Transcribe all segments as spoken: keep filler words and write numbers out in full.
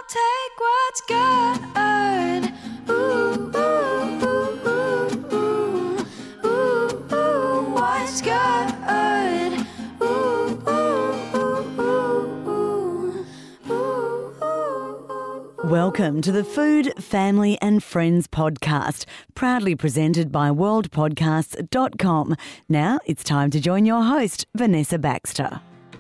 I'll take what's good. Ooh, ooh, ooh, ooh, ooh, ooh, ooh, what's good? Ooh, ooh, ooh, ooh, ooh, ooh, ooh. Welcome to the Food, Family and Friends podcast, proudly presented by world podcasts dot com. Now it's time to join your host, Vanessa Baxter.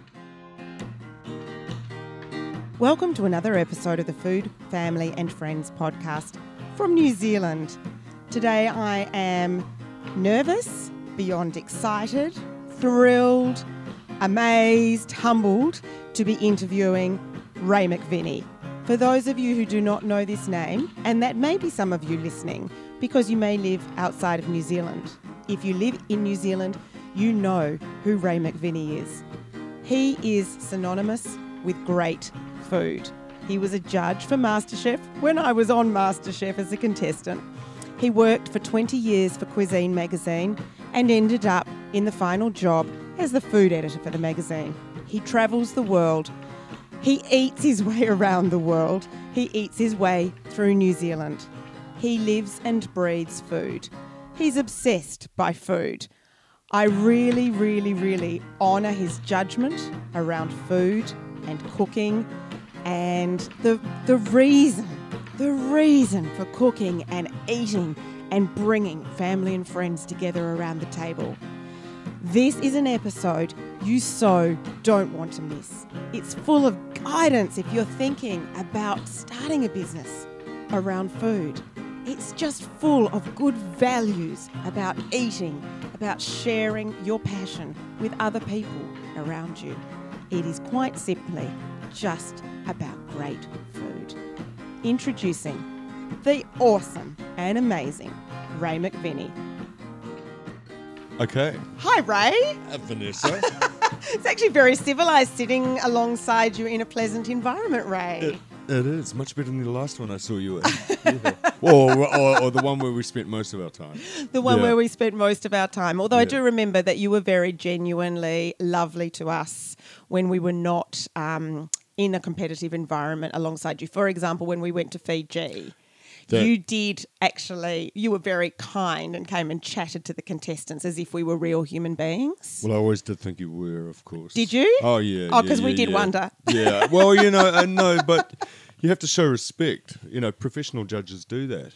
Welcome to another episode of the Food, Family and Friends podcast from New Zealand. Today I am nervous, beyond excited, thrilled, amazed, humbled to be interviewing Ray McVinnie. For those of you who do not know this name, and that may be some of you listening because you may live outside of New Zealand. If you live in New Zealand, you know who Ray McVinnie is. He is synonymous with great food. He was a judge for MasterChef when I was on MasterChef as a contestant. He worked for twenty years for Cuisine magazine and ended up in the final job as the food editor for the magazine. He travels the world. He eats his way around the world. He eats his way through New Zealand. He lives and breathes food. He's obsessed by food. I really, really, really honour his judgment around food and cooking and the the reason, the reason for cooking and eating and bringing family and friends together around the table. This is an episode you so don't want to miss. It's full of guidance if you're thinking about starting a business around food. It's just full of good values about eating, about sharing your passion with other people around you. It is quite simply just about great food. Introducing the awesome and amazing Ray McVinnie. Okay. Hi, Ray. Uh, Vanessa. It's actually very civilised sitting alongside you in a pleasant environment, Ray. It, it is much better than the last one I saw you in. Yeah. or, or, or the one where we spent most of our time. The one Yeah. where we spent most of our time. Although I Yeah. do remember that you were very genuinely lovely to us when we were not um, in a competitive environment alongside you. For example, when we went to Fiji, That- you did actually, you were very kind and came and chatted to the contestants as if we were real human beings. Well, I always did think you were, of course. Did you? Oh, yeah. Oh, yeah, 'cause we yeah, did yeah. wonder. Yeah. Well, you know, I know, but you have to show respect. You know, professional judges do that.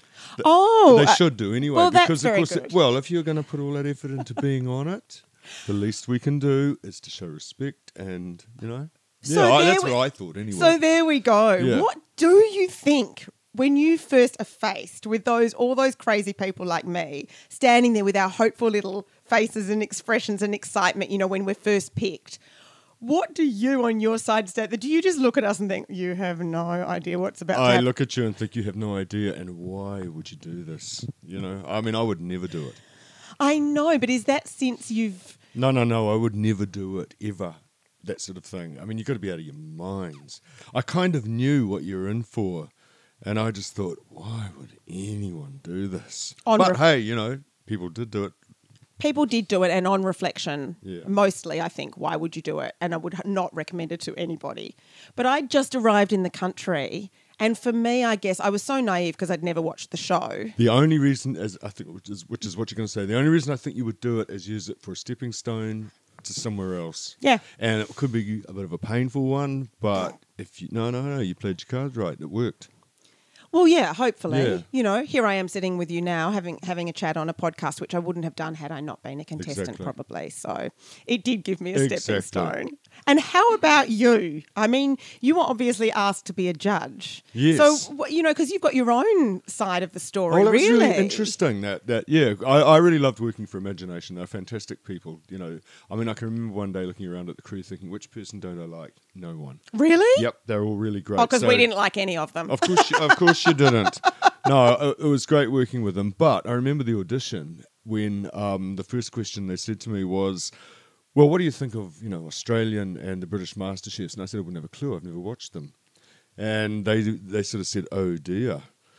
Oh, They uh, should do anyway. well, that's because, very of course, good. well, if you're going to put all that effort into being on it, the least we can do is to show respect and, you know. So yeah, I, there that's we- what I thought anyway. So there we go. Yeah. What do you think when you first are faced with those all those crazy people like me standing there with our hopeful little faces and expressions and excitement, you know, when we're first picked? What do you on your side stand there? Do you just look at us and think, you have no idea what's about to I happen? look at you and think you have no idea, and why would you do this? You know, I mean, I would never do it. I know, but is that since you've... No, no, no, I would never do it, ever. That sort of thing. I mean, you've got to be out of your minds. I kind of knew what you were in for, and I just thought, why would anyone do this? On but ref- hey, you know, people did do it. People did do it, and on reflection, Yeah. mostly, I think, why would you do it? And I would not recommend it to anybody. But I just arrived in the country, and for me, I guess, I was so naive because I'd never watched the show. The only reason, as I think, which is, which is what you're going to say, the only reason I think you would do it is use it for a stepping stone to somewhere else. Yeah. And it could be a bit of a painful one, but if you, no, no, no, you played your cards right. It worked. Well, yeah, hopefully. Yeah. You know, here I am sitting with you now having having a chat on a podcast, which I wouldn't have done had I not been a contestant, Exactly. probably. So it did give me a stepping Exactly. stone. And how about you? I mean, you were obviously asked to be a judge. Yes. So, wh- you know, because you've got your own side of the story, Oh, that really. was really interesting. That that yeah, I, I really loved working for Imagination. They're fantastic people. You know, I mean, I can remember one day looking around at the crew, thinking, which person don't I like? No one. Really? Yep, they're all really great. Oh, because So- we didn't like any of them. Of course, you, of course you didn't. No, it, it was great working with them. But I remember the audition when um, the first question they said to me was, "Well, what do you think of you know Australian and the British MasterChefs?" And I said, "I wouldn't have a clue. I've never watched them." And they they sort of said, "Oh dear."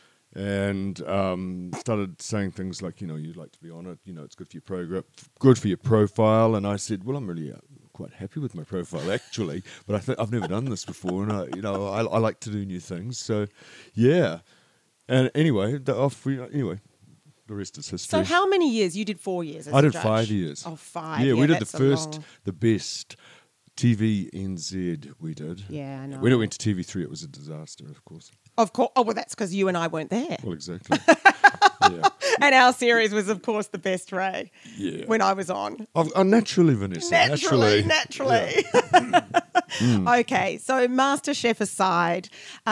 And um, started saying things like, you know, you'd like to be on it, you know, it's good for your program, good for your profile. And I said, well, I'm really uh, quite happy with my profile actually, but I think I've never done this before, and I, you know, I, I like to do new things. So, yeah. And anyway, the off we anyway, the rest is history. So how many years? You did four years as I a did judge. five years. Oh, five. Yeah, Yeah, we did the that's a first, long- the best T V N Z. We did. Yeah, I know. When it went to T V three, it was a disaster, of course. Of course. Oh, well, that's because you and I weren't there. Well, exactly. yeah. And our series was, of course, the best, Ray. Yeah. When I was on. Oh, oh, naturally, Vanessa. Naturally, Naturally. naturally. Okay, so MasterChef aside,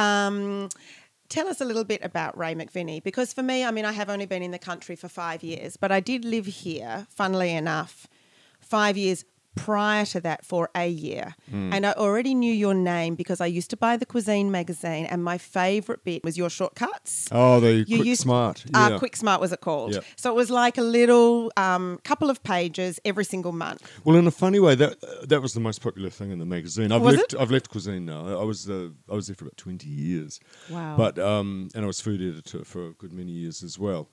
um, tell us a little bit about Ray McVinney, because for me, I mean, I have only been in the country for five years, but I did live here, funnily enough, five years prior to that for a year. And I already knew your name because I used to buy the Cuisine magazine, and my favourite bit was your shortcuts. Oh, the You Quick used- Smart. Uh, Yeah. Quick Smart was it called? Yep. So it was like a little um, couple of pages every single month. Well, in a funny way, that uh, that was the most popular thing in the magazine. I've Was left. it? I've left Cuisine now. I I was uh, I was there for about twenty years. Wow. But um, and I was food editor for a good many years as well.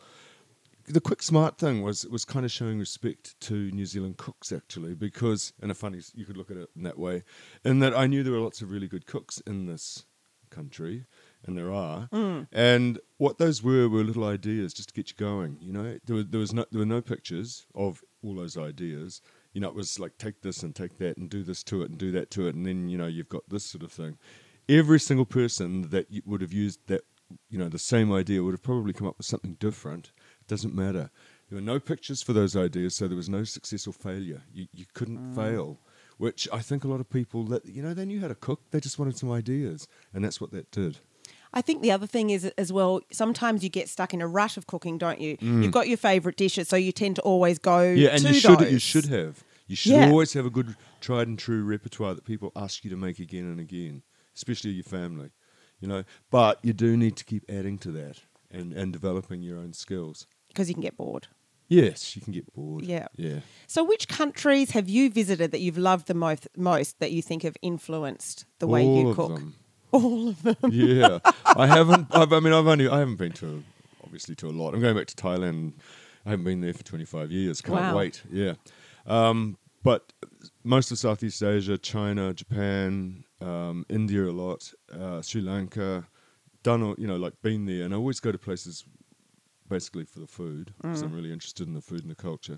The Quick Smart thing was was kind of showing respect to New Zealand cooks actually, because in a funny you could look at it in that way, in that I knew there were lots of really good cooks in this country, and there are, and what those were were little ideas just to get you going. You know, there was there was no there were no pictures of all those ideas. You know, it was like take this and take that and do this to it and do that to it, and then you know you've got this sort of thing. Every single person that you would have used that, you know, the same idea would have probably come up with something different. Doesn't matter. There were no pictures for those ideas, so there was no success or failure. You you couldn't fail, which I think a lot of people that you know they knew how to cook. They just wanted some ideas, and that's what that did. I think the other thing is as well, sometimes you get stuck in a rut of cooking, don't you? You've got your favourite dishes, so you tend to always go Yeah, and to you should those. you should have you should Yeah. always have a good tried and true repertoire that people ask you to make again and again, especially your family, you know. But you do need to keep adding to that and and developing your own skills. Because you can get bored. Yes, you can get bored. Yeah. yeah. So which countries have you visited that you've loved the most, most that you think have influenced the way All you of cook? them. All of them. Yeah, I haven't. I've, I mean, I've only. I haven't been to, obviously, to a lot. I'm going back to Thailand. I haven't been there for twenty-five years. Can't Wow. wait. Yeah, um, but most of Southeast Asia, China, Japan, um, India a lot, uh, Sri Lanka. Done, all- you know, like been there, and I always go to places basically for the food because I'm really interested in the food and the culture.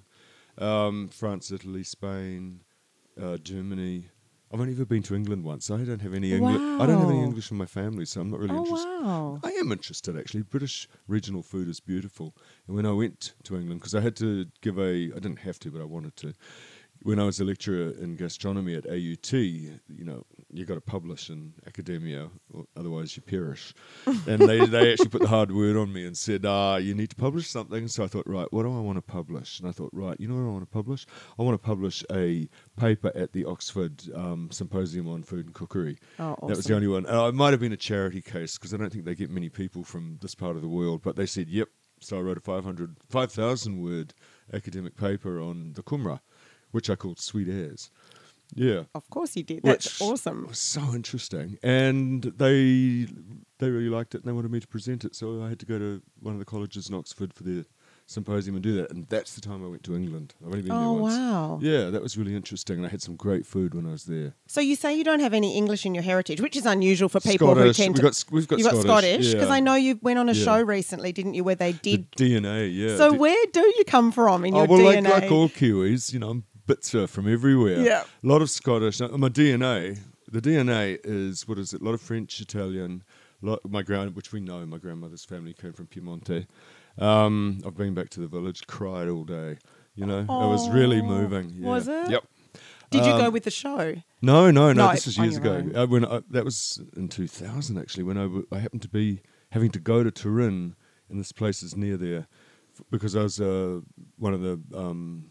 Um, France, Italy, Spain, uh, Germany. I've only ever been to England once. I don't have any English. I don't have any Wow. English in my family, so I'm not really Oh, interested. wow. I am interested actually. British regional food is beautiful. And when I went to England, because I had to give a, I didn't have to, but I wanted to. When I was a lecturer in gastronomy at A U T, you know, you got to publish in academia, or otherwise you perish. And they, they actually put the hard word on me and said, ah, you need to publish something. So I thought, right, what do I want to publish? And I thought, right, you know what I want to publish? I want to publish a paper at the Oxford um, Symposium on Food and Cookery. Oh, That was awesome. the only one. Uh, it might have been a charity case because I don't think they get many people from this part of the world. But they said, yep. So I wrote a five hundred, five thousand word academic paper on the kumra, which I called Sweet As. Yeah. Of course you did. That's Which awesome. was so interesting. And they they really liked it and they wanted me to present it. So I had to go to one of the colleges in Oxford for their symposium and do that. And that's the time I went to England. I've only been Oh, there once. wow. Yeah, that was really interesting. And I had some great food when I was there. So you say you don't have any English in your heritage, which is unusual for people Scottish. who tend We've to. got, we've got you got Scottish. Scottish because yeah. I know you went on a Yeah. show recently, didn't you, where they The did. D N A, yeah. So D- where do you come from in Oh, your well, D like, N A? like all Kiwis, you know, I'm bits are from everywhere. Yeah. A lot of Scottish. uh, My D N A, the D N A is, what is it? A lot of French, Italian. Lot, my grand, which we know, my grandmother's family came from Piemonte. Um, I've been back to the village, cried all day. You know, it was really Aw, moving. Yeah. was it? Yep. Did you go Um, with the show? No, no, no. No, this was on years your ago. own. Uh, when I, that was in two thousand, actually, when I, w- I happened to be having to go to Turin, and this place is near there, f- because I was uh, one of the um,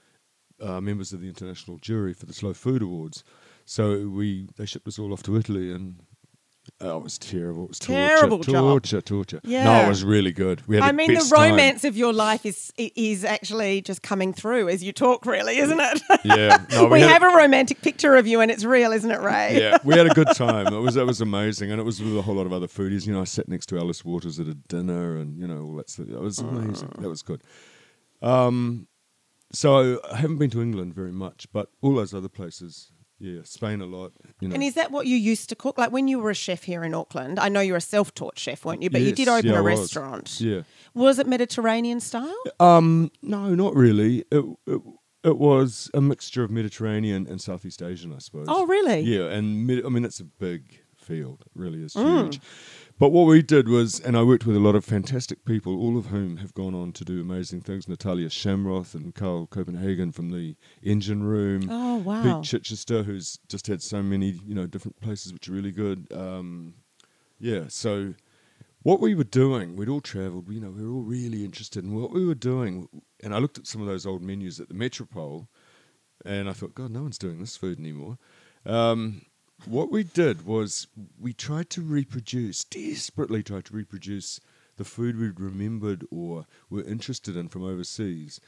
uh, members of the international jury for the Slow Food Awards. So we they shipped us all off to Italy, and oh, it was terrible. It was torture, Terrible job. torture, torture. No, Yeah. it was really good. We had I the mean, the best time. romance of your life is is actually just coming through as you talk, really, isn't it? Yeah, no, we had have a romantic picture of you, and it's real, isn't it, Ray? Yeah, we had a good time. It was it was amazing, and it was with a whole lot of other foodies. You know, I sat next to Alice Waters at a dinner, and you know, all that stuff. It was amazing. That was good. Um, so I haven't been to England very much, but all those other places, yeah, Spain a lot. You know. And is that what you used to cook? Like when you were a chef here in Auckland, I know you're a self-taught chef, weren't you? But you Yes, did open yeah, a I was. restaurant. Yeah. Was it Mediterranean style? Um, no, not really. It, it it was a mixture of Mediterranean and Southeast Asian, I suppose. Oh, really? Yeah, and Med- I mean it's a big field. It really is huge. But what we did was, and I worked with a lot of fantastic people, all of whom have gone on to do amazing things. Natalia Shamroth and Carl Copenhagen from the Engine Room. Oh, wow. Pete Chichester, who's just had so many, you know, different places which are really good. Um, yeah, so what we were doing, we'd all travelled, you know, we were all really interested in what we were doing. And I looked at some of those old menus at the Metropole, and I thought, God, no one's doing this food anymore. Um, what we did was we tried to reproduce, desperately tried to reproduce the food we'd remembered or were interested in from overseas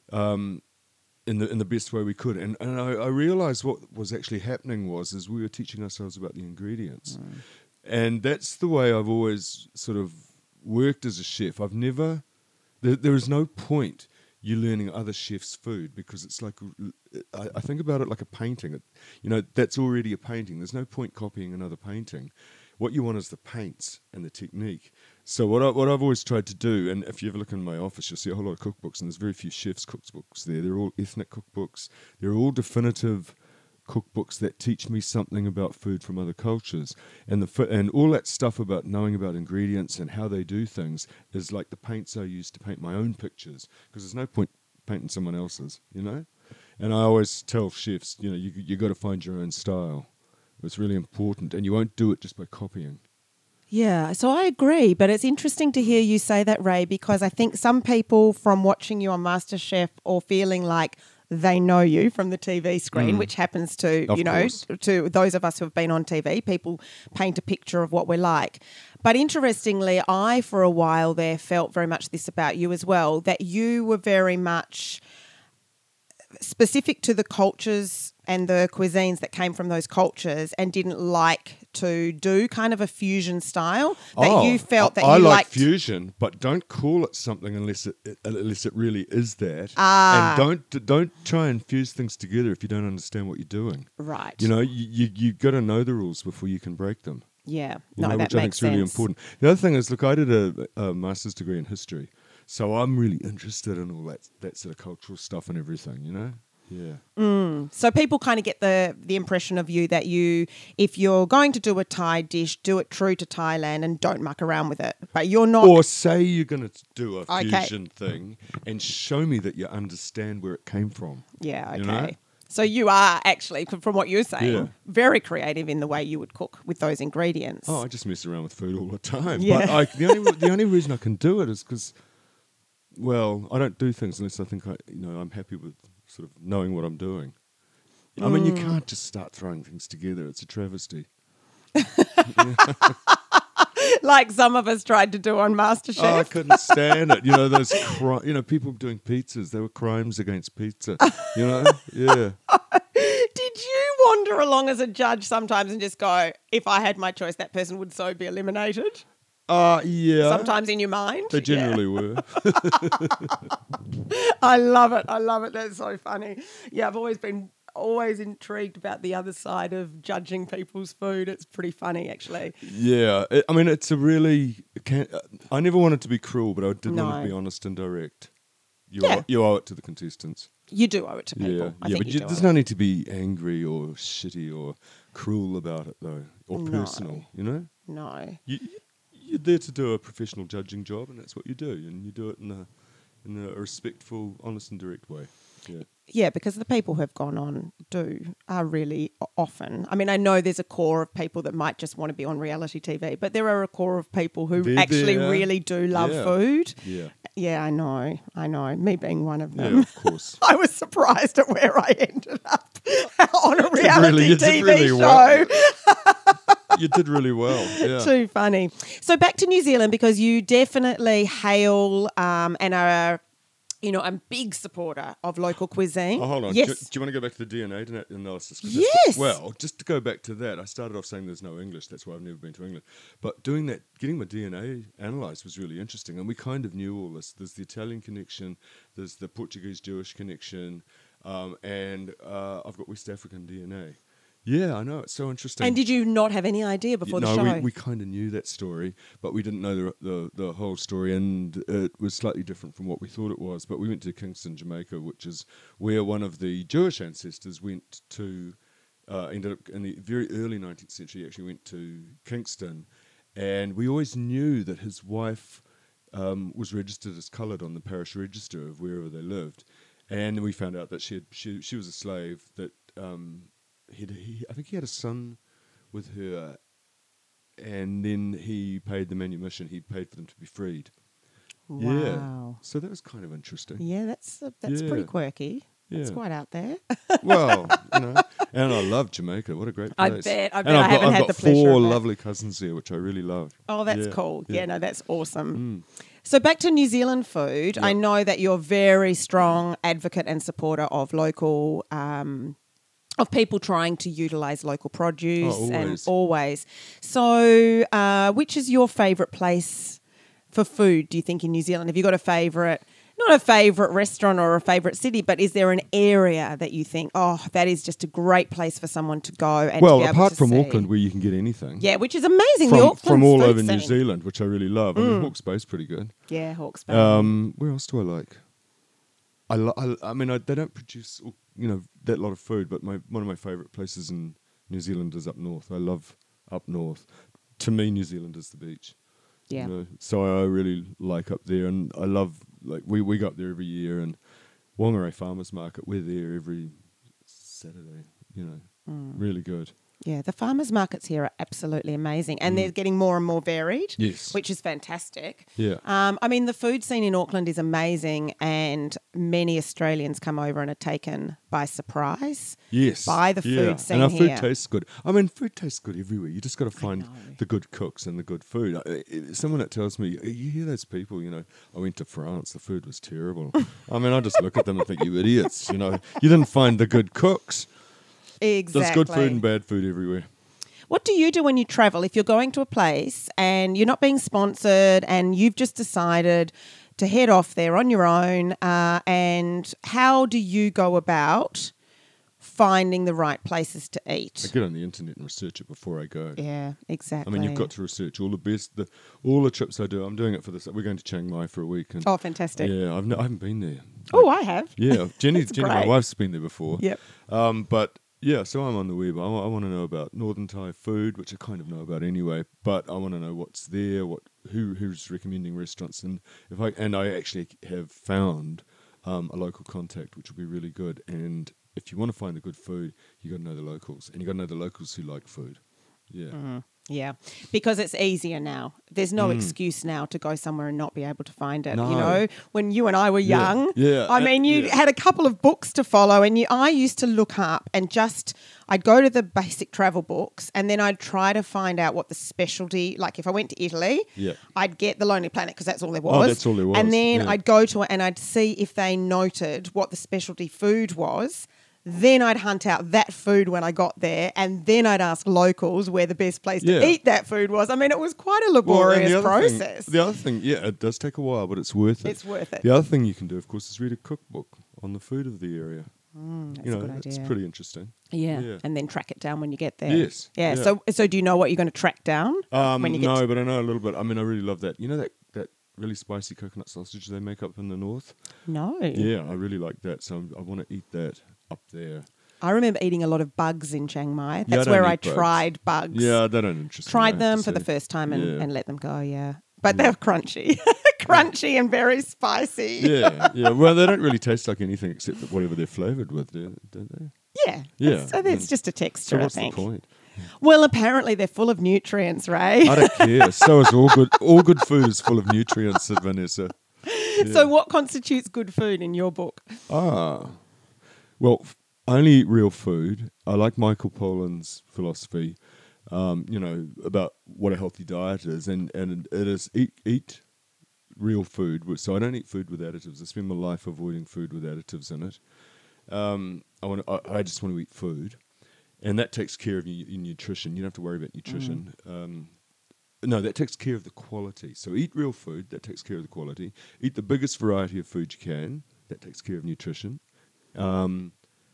um, in the in the best way we could. And, and I, I realised what was actually happening was is we were teaching ourselves about the ingredients. Mm. And that's the way I've always sort of worked as a chef. I've never, there, there is no point you learning other chefs' food because it's like, I, I think about it like a painting. It, you know, that's already a painting. There's no point copying another painting. What you want is the paints and the technique. So what, I, what I've always tried to do, and if you ever look in my office, you'll see a whole lot of cookbooks, and there's very few chefs' cookbooks there. They're all ethnic cookbooks. They're all definitive cookbooks that teach me something about food from other cultures, and the and all that stuff about knowing about ingredients and how they do things is like the paints I use to paint my own pictures, because there's no point painting someone else's, you know. And I always tell chefs, you know, you you got to find your own style. It's really important, and you won't do it just by copying. Yeah, so I agree, but it's interesting to hear you say that, Ray, because I think some people from watching you on MasterChef or feeling like they know you from the T V screen, mm. which happens to, of you know, course. to those of us who have been on T V. People paint a picture of what we're like. But interestingly, I, for a while there, felt very much this about you as well, that you were very much specific to the cultures and the cuisines that came from those cultures and didn't like to do kind of a fusion style, that oh, you felt that I, you I like liked fusion, but don't call it something unless it, it unless it really is that. Ah. And don't don't try and fuse things together if you don't understand what you're doing. Right. You know, you you, you got to know the rules before you can break them. Yeah. You No, know, that which I think makes is really sense. important. The other thing is, look, I did a, a master's degree in history, so I'm really interested in all that that sort of cultural stuff and everything. You know. Yeah. Mm. So people kind of get the the impression of you that you, if you're going to do a Thai dish, do it true to Thailand and don't muck around with it. But you're not. Or say you're going to do a Okay. fusion thing and show me that you understand where it came from. Yeah, okay. You know? So you are actually, from what you're saying, Yeah. very creative in the way you would cook with those ingredients. Oh, I just mess around with food all the time. Yeah. But I, the only the only reason I can do it is because, well, I don't do things unless I think I, you know, I'm happy with sort of knowing what I'm doing. I mean, you can't just start throwing things together. It's a travesty. Like some of us tried to do on Oh, I MasterChef. couldn't stand it. You know, those, cri- you know, people doing pizzas. They were crimes against pizza. You know, yeah. Did you wander along as a judge sometimes and just go, if I had my choice, that person would so be eliminated? Uh, yeah. Sometimes in your mind? They generally were. I love it. I love it. That's so funny. Yeah, I've always been always intrigued about the other side of judging people's food. It's pretty funny, actually. Yeah. It, I mean, it's a really... It can't, I never wanted to be cruel, but I did No. want to be honest and direct. You, Yeah. owe, you owe it to the contestants. You do owe it to people. Yeah, I yeah, think but you you, do there's owe no it. need to be angry or shitty or cruel about it, though, or No. personal, you know? No. You, you- you're there to do a professional judging job, and that's what you do, and you do it in a, in a respectful, honest and direct way. Yeah. Yeah, because the people who have gone on do are really o- often. I mean, I know there's a core of people that might just want to be on reality T V, but there are a core of people who They're actually there. really do love Yeah. food. Yeah. Yeah, I know. I know. Me being one of Yeah, them. of course. I was surprised at where I ended up on a reality really- you did T V really show. well. You did really well. Yeah. Too funny. So back to New Zealand, because you definitely hail um, and are you know, I'm a big supporter of local cuisine. Oh, hold on. Yes. Do, do you want to go back to the D N A ana- analysis? 'Cause Yes. that's- Well, just to go back to that, I started off saying there's no English. That's why I've never been to England. But doing that, getting my D N A analysed was really interesting. And we kind of knew all this. There's the Italian connection. There's the Portuguese-Jewish connection. Um, and uh, I've got West African D N A. Yeah, I know. It's so interesting. And did you not have any idea before no, the show? we, we kind of knew that story, but we didn't know the, the the whole story, and it was slightly different from what we thought it was. But we went to Kingston, Jamaica, which is where one of the Jewish ancestors went to. Uh, ended up in the very early nineteenth century. Actually, went to Kingston, and we always knew that his wife um, was registered as coloured on the parish register of wherever they lived, and we found out that she had, she she was a slave that. Um, He'd, he, I think he had a son with her, and then he paid the manumission. He paid for them to be freed. Wow. Yeah. So that was kind of interesting. Yeah, that's uh, that's Yeah. pretty quirky. That's Yeah. quite out there. Well, you know, and I love Jamaica. What a great I place. bet- I And bet I I've got, haven't I've had got the pleasure four of that. lovely cousins here, which I really love. Oh, that's Yeah, cool. Yeah. yeah. no, that's awesome. Mm. So back to New Zealand food. I Yep. know that you're a very strong advocate and supporter of local, um, of people trying to utilise local produce Oh, and always. always. So, uh, which is your favourite place for food? Do you think in New Zealand? Have you got a favourite? Not a favourite restaurant or a favourite city, but is there an area that you think, oh, that is just a great place for someone to go and Well, to be able apart to from see? Auckland, where you can get anything. Yeah, which is amazing. From, the Auckland from all food over New scene. Zealand, which I really love. I mean, Hawke's Bay's pretty good. Yeah, Hawke's Bay. Um, where else do I like? I, lo- I, I mean, I, they don't produce, you know, that lot of food, but my one of my favourite places in New Zealand is up north. I love up north. To me, New Zealand is the beach. yeah. You know? So I really like up there, and I love, like, we, we go up there every year, and Whangarei Farmers Market, we're there every Saturday, you know, Mm. really good. Yeah, the farmers markets here are absolutely amazing, and they're getting more and more varied, Yes. which is fantastic. Yeah. Um, I mean, the food scene in Auckland is amazing, and many Australians come over and are taken by surprise. Yes. by the yeah. food scene And our food here. tastes good. I mean, food tastes good everywhere. You just got to find know. the good cooks and the good food. I- I- Someone that tells me, you hear those people, you know, I went to France, the food was terrible. I mean, I just look at them and think, you idiots, you know. You didn't find the good cooks. Exactly. There's good food and bad food everywhere. What do you do when you travel? If you're going to a place and you're not being sponsored and you've just decided to head off there on your own, uh, and how do you go about finding the right places to I eat? get on the internet and research it before I go. Yeah, I exactly. mean, you've got to research all the best, the all the trips I do. I'm doing it for this. We're going to Chiang Mai for a week. And Oh, fantastic. yeah, I've no, I haven't been there. Oh, I have. Yeah, Jenny, That's Jenny, my great. wife's been there before. Yep. Um, but yeah, so I'm on the web. I, want to know about Northern Thai food, which I kind of know about anyway. But I want to know what's there, what who who's recommending restaurants, and if I and I actually have found um, a local contact, which will be really good. And if you want to find the good food, you got to know the locals, and you got to know the locals who like food. Yeah. Mm-hmm. Yeah, because it's easier now. There's no Mm. excuse now to go somewhere and not be able to find it. No. You know, when you and I were Yeah, young, yeah, I uh, mean, you yeah. had a couple of books to follow, and you, I used to look up and just, I'd go to the basic travel books, and then I'd try to find out what the specialty, like if I went to Italy, Yeah. I'd get the Lonely Planet because that's all there was. Oh, that's all there was, And then yeah. I'd go to it and I'd see if they noted what the specialty food was. Then I'd hunt out that food when I got there, and then I'd ask locals where the best place to Yeah. eat that food was. I mean, it was quite a Well, and laborious the other process. Thing, the other thing, yeah, it does take a while, but it's worth it. It's worth it. The other thing you can do, of course, is read a cookbook on the food of the area. Mm, that's you know, a good it's idea. pretty interesting. Yeah. Yeah. and then track it down when you get there. Yes, Yeah. yeah. So, so do you know what you're going to track down Um, when you get? no, to- but I know a little bit. I mean, I really love that. You know that, that really spicy coconut sausage they make up in the north? no. Yeah, I really like that. So I want to eat that up there. I remember eating a lot of bugs in Chiang Mai. Yeah, I That's don't where I eat bugs. tried bugs. Yeah, they don't interest me. I Tried have them to for the say. first time and, Yeah. and let them go. Yeah, but they're crunchy, crunchy and very spicy. Yeah, yeah. Well, they don't really taste like anything except that whatever they're flavoured with, do, don't they? Yeah. Yeah. So it's Mm. just a texture, So what's I think. the point? Well, apparently they're full of nutrients, Ray. I don't care. So is all good. All good food is full of nutrients, said Vanessa. So what constitutes good food in your book? Ah, well, f- only eat real food. I like Michael Pollan's philosophy, um, you know, about what a healthy diet is, and, and it is eat eat real food. with- So I don't eat food with additives. I spend my life avoiding food with additives in it. Um, I want. I, I just want to eat food, and that takes care of your, your nutrition. You don't have to worry about nutrition. Um, no, that takes care of the quality. So eat real food. That takes care of the quality. Eat the biggest variety of food you can. That takes care of nutrition. Um,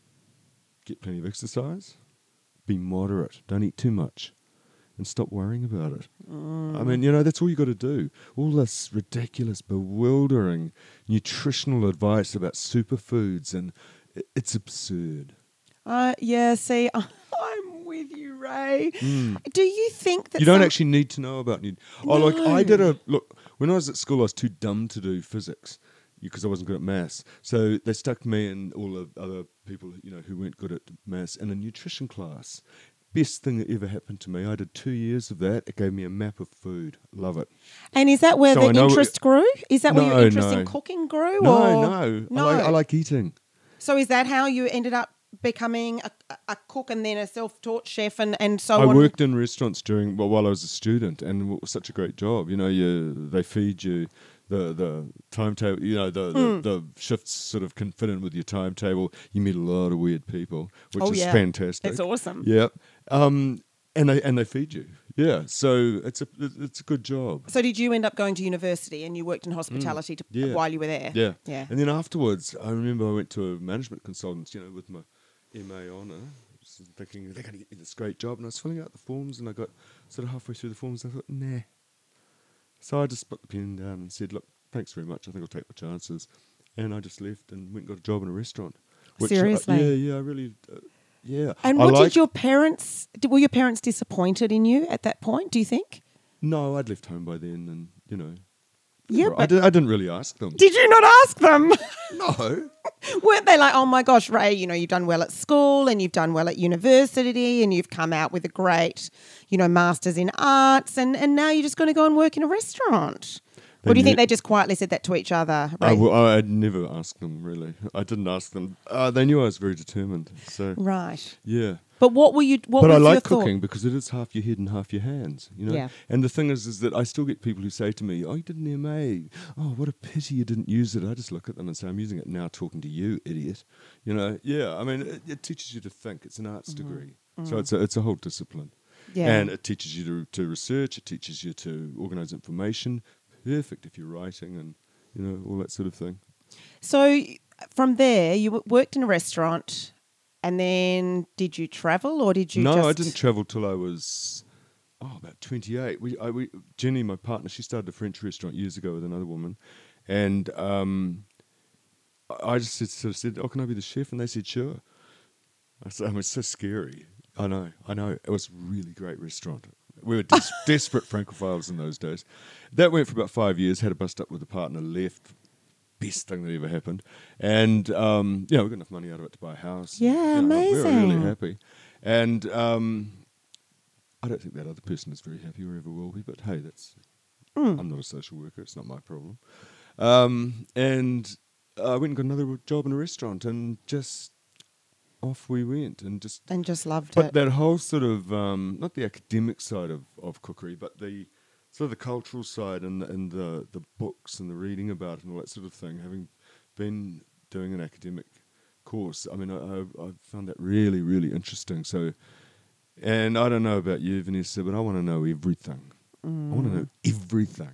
get plenty of exercise. Be moderate. Don't eat too much. And stop worrying about it. I mean, you know, that's all you got to do. All this ridiculous, bewildering nutritional advice about superfoods, and i- it's absurd. Uh, yeah, see, I'm with you, Ray. Do you think that You don't some- actually need to know about. Nu- oh, like I did a look when I was at school. I was too dumb to do physics because I wasn't good at maths. So they stuck me and all the other people, you know, who weren't good at maths in a nutrition class. Best thing that ever happened to me. I did two years of that. It gave me a map of food. Love it. And is that where So I the know- interest grew? Is that where No, your interest no. in cooking grew? No, or? no, no. I like, I like eating. So is that how you ended up becoming a, a cook and then a self-taught chef and, and so I on? worked in restaurants during well while I was a student, and it was such a great job. You know, you they feed you the the timetable. You know, the, Hmm. the the shifts sort of can fit in with your timetable. You meet a lot of weird people, which Oh, is yeah. fantastic. It's awesome. Yeah, um, and they and they feed you. Yeah, so it's a it's a good job. So did you end up going to university and you worked in hospitality to, Yeah. while you were there? Yeah, Yeah. And then afterwards, I remember I went to a management consultant. You know, with my M A honour, just thinking they're going to get me this great job, and I was filling out the forms, and I got sort of halfway through the forms, and I thought, nah. So I just put the pen down and said, look, thanks very much. I think I'll take my chances, and I just left and went and got a job in a restaurant. Which I- Seriously? yeah, yeah, I really, uh, yeah. And I what like- did your parents, did, were your parents disappointed in you at that point, do you think? No, I'd left home by then, and you know. Yeah, I, but did, I didn't really ask them. did you not ask them? No. Weren't they like, oh my gosh, Ray, you know, you've done well at school and you've done well at university and you've come out with a great, you know, master's in arts and, and now you're just going to go and work in a restaurant? They Or do you think knew- they just quietly said that to each other? I, Ray? well, I'd never asked them, really. I didn't ask them. Uh, they knew I was very determined. So, Right. yeah. But what were you, what But was I your like thought? cooking because it is half your head and half your hands, you know. Yeah. And the thing is, is that I still get people who say to me, "Oh, you did an M A. Oh, what a pity you didn't use it." I just look at them and say, "I'm using it now, talking to you, idiot." You know. Yeah. I mean, it, it teaches you to think. It's an arts degree, so it's a it's a whole discipline. Mm-hmm. Yeah. And it teaches you to to research. It teaches you to organise information. Perfect if you're writing and you know all that sort of thing. So from there, you w- worked in a restaurant and then did you travel or did you no, just... I didn't travel till I was oh about twenty-eight. We, I, we Jenny, my partner, she started a French restaurant years ago with another woman, and um, I I just said, sort of said, "Oh, can I be the chef?" And they said, "Sure." I said, "I mean, it's so scary." I know, I know. It was a really great restaurant. We were des- desperate Francophiles in those days. That went for about five years. Had a bust up with a partner, left. Best thing that ever happened. And, um, yeah, we got enough money out of it to buy a house. Yeah, You know, We were really amazing. happy. And um, I don't think that other person is very happy or ever will be, but hey, that's Hmm. I'm not a social worker. It's not my problem. Um, and I went and got another job in a restaurant and just off we went and just And just loved but it. that whole sort of um, not the academic side of, of cookery, but the sort of the cultural side and the, and the the books and the reading about it and all that sort of thing. Having been doing an academic course, I mean, I, I, I found that really really interesting. So, and I don't know about you, Vanessa, but I want to know everything. I want to know everything.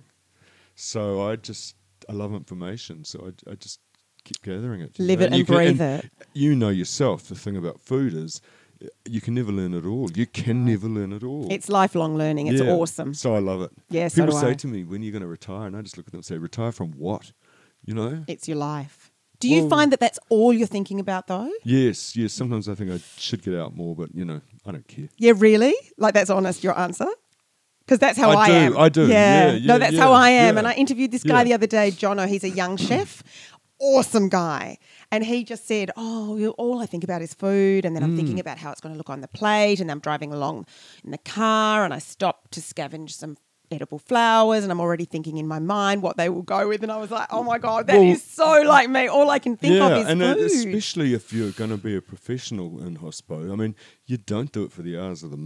So I just I love information. So I I just keep gathering it. you Live know. it and you can- breathe it. You know yourself. The thing about food is, uh, you can never learn it all. You can never learn it all. It's lifelong learning. It's Yeah. awesome. So I love it. Yeah, so People do say I. to me, "When are you going to retire?" And I just look at them and say, "Retire from what?" You know. It's your life. Do you Well- find that that's all you're thinking about though? Yes, yes. Sometimes I think I should get out more, but you know, I don't care. Yeah, really? Like that's honest, your answer? Because that's how I, I do, am. I do. Yeah. Yeah, yeah, no, that's yeah, how I am. yeah. And I interviewed this guy Yeah. the other day, Jono. He's a young chef. Awesome guy. And he just said, oh, you- all I think about is food. And then I'm Mm. thinking about how it's going to look on the plate. And I'm driving along in the car and I stop to scavenge some edible flowers. And I'm already thinking in my mind what they will go with. And I was like, oh my God, that is Well- so like me. All I can think yeah, of is and uh, food. especially if you're going to be a professional in hospo. I mean, you don't do it for the hours of the money.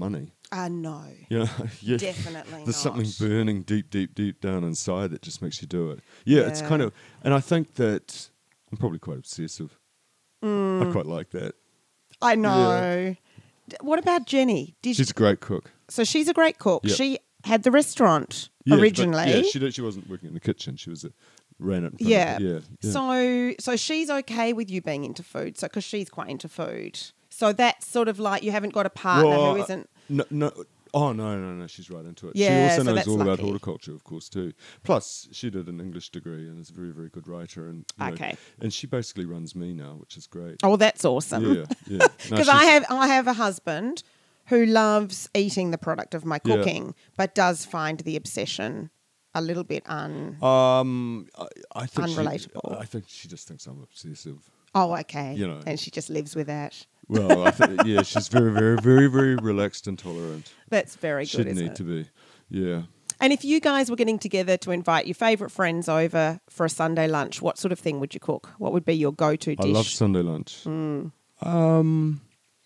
Ah, no. You know, yeah. Definitely There's not. something burning deep, deep, deep down inside that just makes you do it. Yeah, it's Yeah. kind of, and I think that I'm probably quite obsessive. Mm. I quite like that. I know. D- What about Jenny? Did She's a great cook. so she's a great cook. Yep. She had the restaurant Yeah, but- originally. yeah, she did, she wasn't working in the kitchen. She was a, ran it. In front Yeah. Of, yeah, yeah. So so she's okay with you being into food. So because she's quite into food. So that's sort of like you haven't got a partner Well, who isn't. No, no. Oh no, no, no! She's right into it. Yeah, she also so knows that's all about lucky. horticulture, of course, too. Plus, she did an English degree and is a very, very good writer. And you know, Okay. and she basically runs me now, which is great. Oh, well, that's awesome. Yeah, yeah. No, Because I she's- have I have a husband who loves eating the product of my Yeah. cooking, but does find the obsession a little bit un. Um, I, I think she- Unrelatable. I think she just thinks I'm obsessive. Oh, okay. You know. And she just lives with that. Well, I think yeah, she's very, very, very, very relaxed and tolerant. That's very good, Should isn't need it? to be. Yeah. And if you guys were getting together to invite your favourite friends over for a Sunday lunch, what sort of thing would you cook? What would be your go-to dish? I love Sunday lunch. Mm. Um,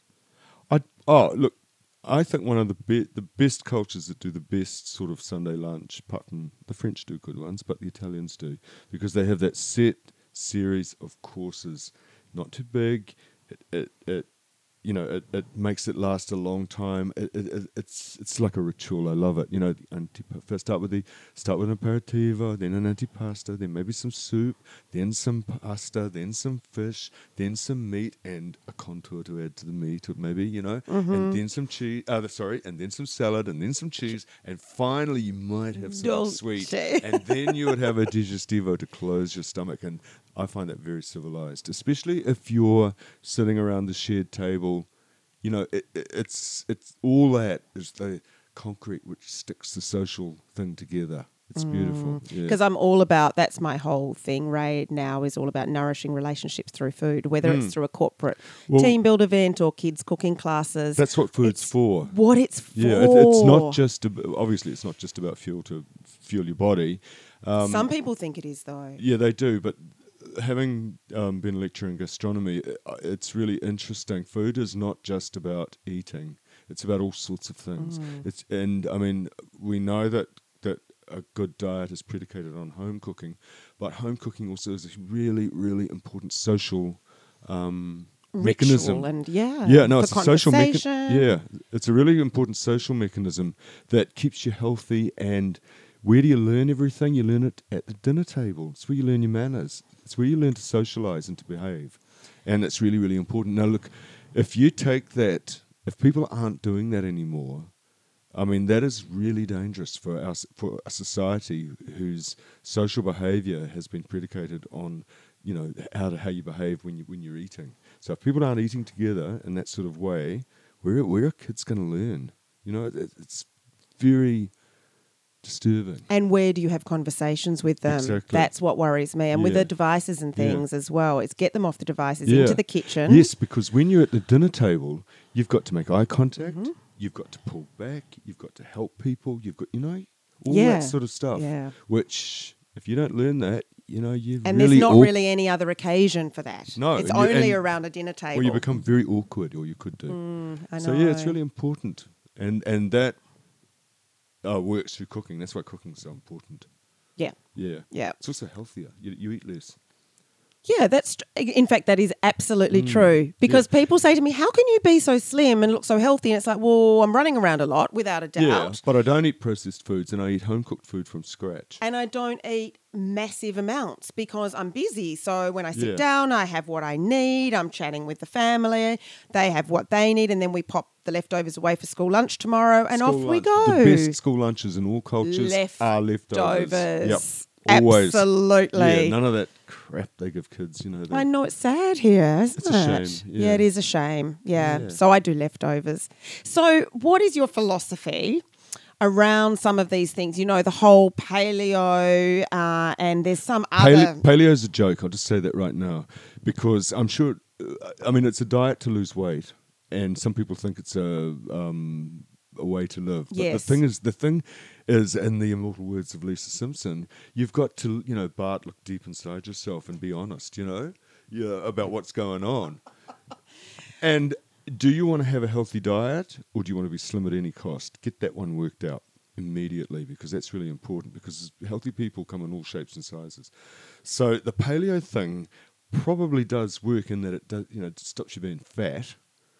I oh look, I think one of the be- the best cultures that do the best sort of Sunday lunch, apart from the French do good ones, but the Italians do, because they have that set series of courses, not too big. It it, it you know it, it makes it last a long time. It, it, it it's it's like a ritual. I love it. You know, the antip- first start with the start with an aperitivo, then an antipasta, then maybe some soup, then some pasta, then some fish, then some meat and a contour to add to the meat, or maybe you know, and then some cheese. Uh, sorry, and then some salad, and then some cheese, and finally you might have something Dolce. sweet, and then you would have a digestivo to close your stomach. And I find that very civilized, especially if you're sitting around the shared table. You know, it, it, it's it's all that is the concrete which sticks the social thing together. It's beautiful. Yeah. Because I'm all about, that's my whole thing, Ray, now is all about nourishing relationships through food, whether it's through a corporate Well- team build event or kids cooking classes. That's what food's It's for. What it's for. Yeah, it, it's not just ab- obviously it's not just about fuel to fuel your body. Um, Some people think it is, though. Yeah, they do, but having um, been lecturing gastronomy, uh, it's really interesting. Food is not just about eating; it's about all sorts of things. It's and I mean, we know that that a good diet is predicated on home cooking, but home cooking also is a really, really important social um, mechanism. Ritual and yeah. Yeah, no, for it's a social conversation. mechanism. Yeah, it's a really important social mechanism that keeps you healthy. And where do you learn everything? You learn it at the dinner table. It's where you learn your manners. It's where you learn to socialize and to behave. And it's really, really important. Now, look, if you take that, if people aren't doing that anymore, I mean, that is really dangerous for us, for a society whose social behaviour has been predicated on, you know, how to, how you behave when you when you're eating. So if people aren't eating together in that sort of way, where where are kids going to learn? You know, it, it's very disturbing. And where do you have conversations with them? Exactly. That's what worries me. And with Yeah. the devices and Yeah. things as well, it's get them off the devices Yeah. into the kitchen. Yes, because when you're at the dinner table, you've got to make eye contact. Mm-hmm. You've got to pull back. You've got to help people. You've got, you know, all Yeah. that sort of stuff. Yeah. Which, if you don't learn that, you know, you And really there's not aw- really any other occasion for that. No, It's and you- only and- around a dinner table. Or you become very awkward, or you could do. Mm, I know. So yeah, it's really important, and and that uh, works through cooking. That's why cooking is so important. Yeah. Yeah, Yeah. It's also healthier. You, you eat less. Yeah, that's tr- in fact that is absolutely Mm, true because people say to me, "How can you be so slim and look so healthy?" And it's like, "Well, I'm running around a lot, without a doubt, Yeah, but I don't eat processed foods, and I eat home cooked food from scratch. and I don't eat massive amounts because I'm busy. So when I sit Yeah. down, I have what I need. I'm chatting with the family; they have what they need, and then we pop the leftovers away for school lunch tomorrow, and School off we lunch. go. The best school lunches in all cultures are leftovers. Leftovers. Yep, always. Absolutely. Yeah, none of that crap they give kids. You know. they- I know it's sad here, isn't It's a it? shame, Yeah. yeah. it is a shame. Yeah. Yeah. So I do leftovers. So what is your philosophy around some of these things? You know, the whole paleo, uh, and there's some other. Paleo, paleo's a joke. I'll just say that right now, because I'm sure. uh, I mean, it's a diet to lose weight, and some people think it's a um, a way to live. But Yes. the thing is, the thing is, in the immortal words of Lisa Simpson, you've got to, you know, Bart, look deep inside yourself and be honest. You know, yeah, about what's going on. And do you want to have a healthy diet or do you want to be slim at any cost? Get that one worked out immediately, because that's really important, because healthy people come in all shapes and sizes. So the paleo thing probably does work in that it does, you know, it stops you being fat,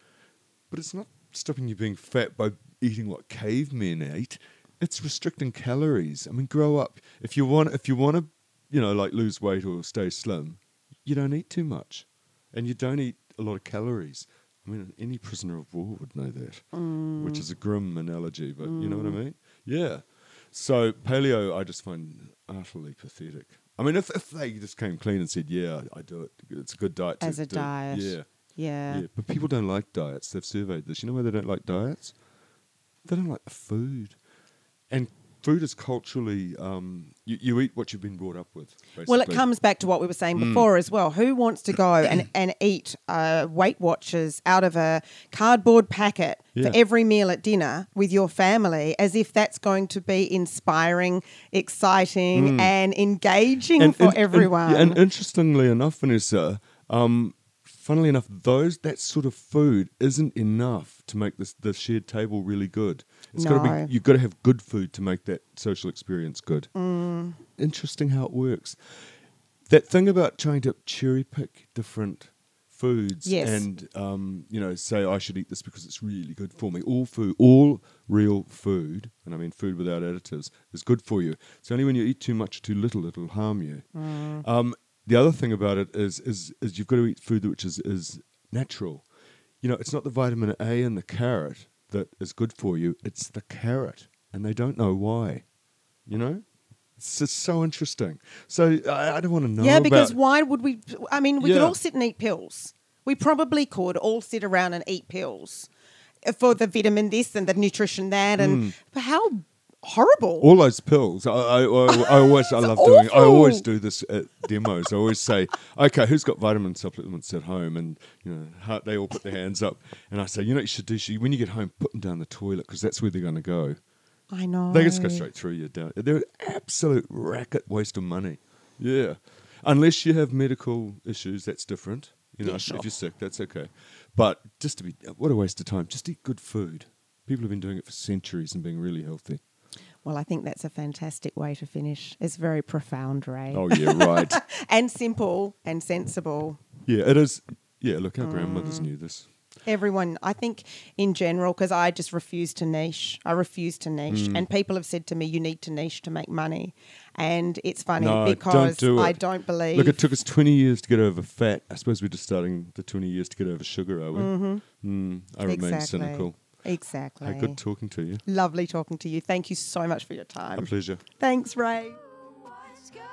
but it's not stopping you being fat by eating what cavemen ate. It's restricting calories. I mean, grow up. If you want, if you want to, you know, like lose weight or stay slim, you don't eat too much, and you don't eat a lot of calories. I mean, any prisoner of war would know that, Mm. which is a grim analogy, but you know what I mean? Yeah. So paleo, I just find utterly pathetic. I mean, if, if they just came clean and said, yeah, I, I do it, it's a good diet to As a do. diet. Yeah. Yeah. Yeah. But people don't like diets. They've surveyed this. You know why they don't like diets? They don't like the food. And food is culturally, um, you, you eat what you've been brought up with, basically. Well, it comes back to what we were saying Mm. before as well. Who wants to go and, and eat uh, Weight Watchers out of a cardboard packet Yeah. for every meal at dinner with your family, as if that's going to be inspiring, exciting, and engaging for and- everyone? And, and interestingly enough, Vanessa, um, funnily enough, those that sort of food isn't enough to make this the shared table really good. It's got to No. be. You've got to have good food to make that social experience good. Mm. Interesting how it works. That thing about trying to cherry pick different foods Yes. and um, you know, say I should eat this because it's really good for me. All food, all real food, and I mean food without additives, is good for you. It's only when you eat too much, too little, it'll harm you. Mm. Um, the other thing about it is, is, is you've got to eat food which is, is natural. You know, it's not the vitamin A in the carrot that is good for you. It's the carrot, and they don't know why. You know, it's just so interesting. So I, I don't want to know. Yeah, because about, why would we? I mean, we could Yeah. all sit and eat pills. We probably could all sit around and eat pills for the vitamin this and the nutrition that, and but how horrible. all those pills. I, I, I, I always, I love doing. I always do this at demos. I always say, "Okay, who's got vitamin supplements at home?" And you know, ha- they all put their hands up, and I say, "You know, what you should do you, when you get home, put them down the toilet because that's where they're going to go. I know. They just go straight through you down. They're an absolute racket waste of money. Yeah, unless you have medical issues, that's different. You know, Yeah, if sure. you're sick, that's okay. But just to be, what a waste of time. Just eat good food. People have been doing it for centuries and being really healthy. Well, I think that's a fantastic way to finish. It's very profound, Ray. Oh yeah, right. And simple and sensible. Yeah, it is. Yeah, look, our grandmothers knew this. Everyone, I think in general, because I just refuse to niche. I refuse to niche. Mm. And people have said to me, you need to niche to make money. And it's funny No, because don't do it. I don't believe. Look, it took us twenty years to get over fat. I suppose we're just starting the twenty years to get over sugar, are we? Mm-hmm. Mm, I remain Exactly. cynical. Exactly. Hey, good talking to you. Lovely talking to you. Thank you so much for your A time. pleasure. Thanks, Ray. What's good?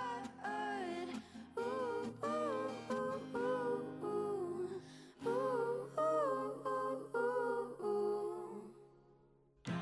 Ooh, ooh, ooh, ooh, ooh, ooh, ooh.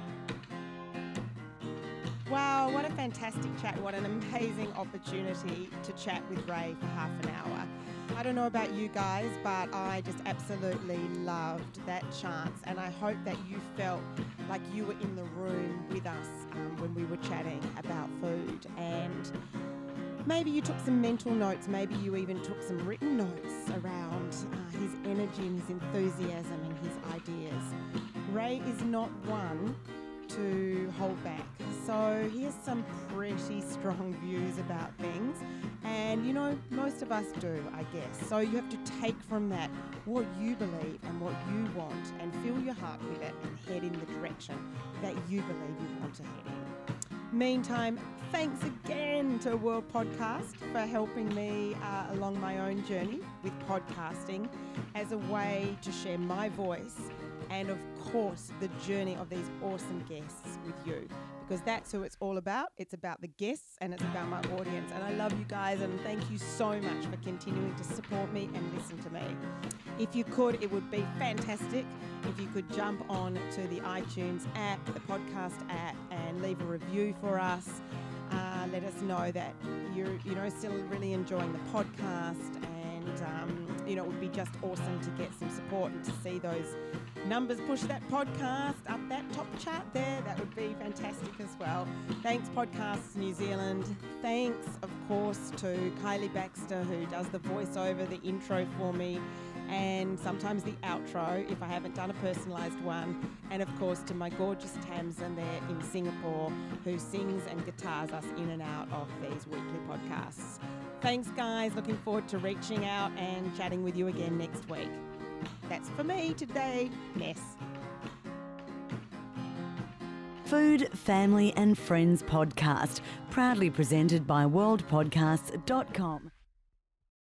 Wow, what a fantastic chat. What an amazing opportunity to chat with Ray for half an hour. I don't know about you guys, but I just absolutely loved that chance. And I hope that you felt like you were in the room with us um, when we were chatting about food. And maybe you took some mental notes. Maybe you even took some written notes around uh, his energy and his enthusiasm and his ideas. Ray is not one to hold back. So he has some pretty strong views about things, and you know, most of us do, I guess. So you have to take from that what you believe and what you want and fill your heart with it and head in the direction that you believe you want to head in. Meantime, thanks again to World Podcast for helping me uh, along my own journey with podcasting as a way to share my voice and, of course, the journey of these awesome guests with you, because that's who it's all about. It's about the guests and it's about my audience. And I love you guys, and thank you so much for continuing to support me and listen to me. If you could, it would be fantastic if you could jump on to the iTunes app, the podcast app, and leave a review for us. Uh, let us know that you're, you know, still really enjoying the podcast, and um, you know, it would be just awesome to get some support and to see those numbers push that podcast up that top chart there. That would be fantastic as well. Thanks, Podcasts New Zealand. Thanks, of course, to Kylie Baxter, who does the voiceover, the intro for me. and sometimes the outro if I haven't done a personalised one. And of course to my gorgeous Tamsin there in Singapore, who sings and guitars us in and out of these weekly podcasts. Thanks guys, looking forward to reaching out and chatting with you again next week. That's for me today, Ness. Food, Family and Friends podcast, proudly presented by world podcasts dot com.